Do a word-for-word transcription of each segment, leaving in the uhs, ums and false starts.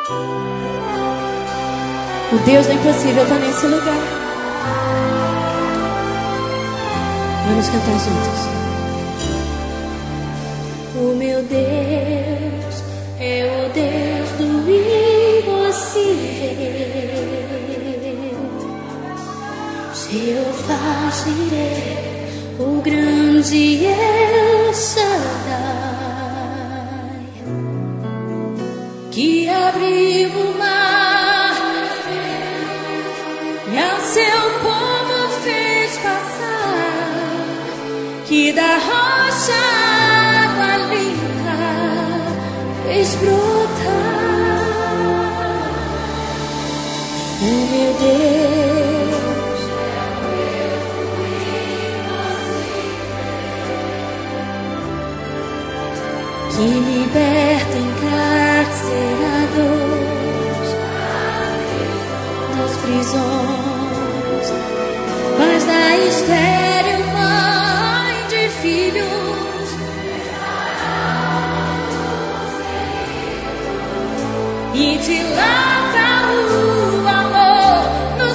O Deus do impossível está nesse lugar. Vamos cantar juntos. O meu Deus é o Deus do impossível. Jeová Jireh, o grande El Shaddai, que abriu o mar e ao seu povo fez passar, que da rocha água limpa fez brotar. O meu Deus que liberta encarcerados das prisões, faz da estéril mãe de filhos, e dilata o amor nos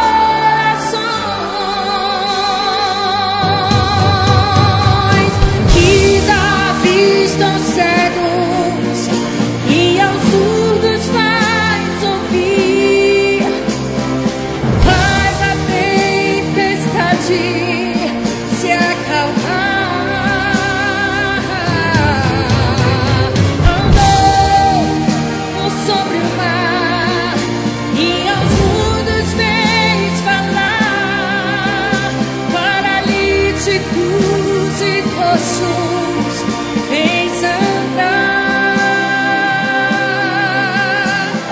corações, que dá vista aos cegos e aos surdos faz ouvir, faz a tempestade se acalmar. Andou sobre o mar e aos mudos fez falar, paralíticos e coxos fez andar. Oh,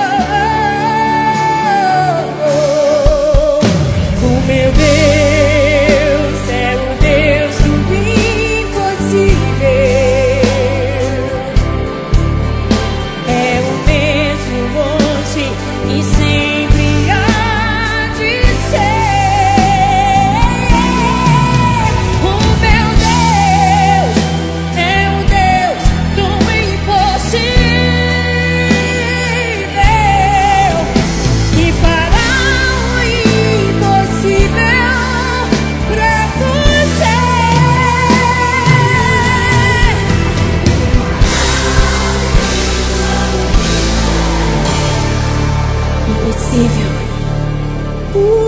oh, oh, oh. O meu Deus é o Deus do impossível. É o mesmo hoje e sempre há de ser. O meu Deus é o Deus do impossível, que fará o impossível pra você. Impossível. Uh.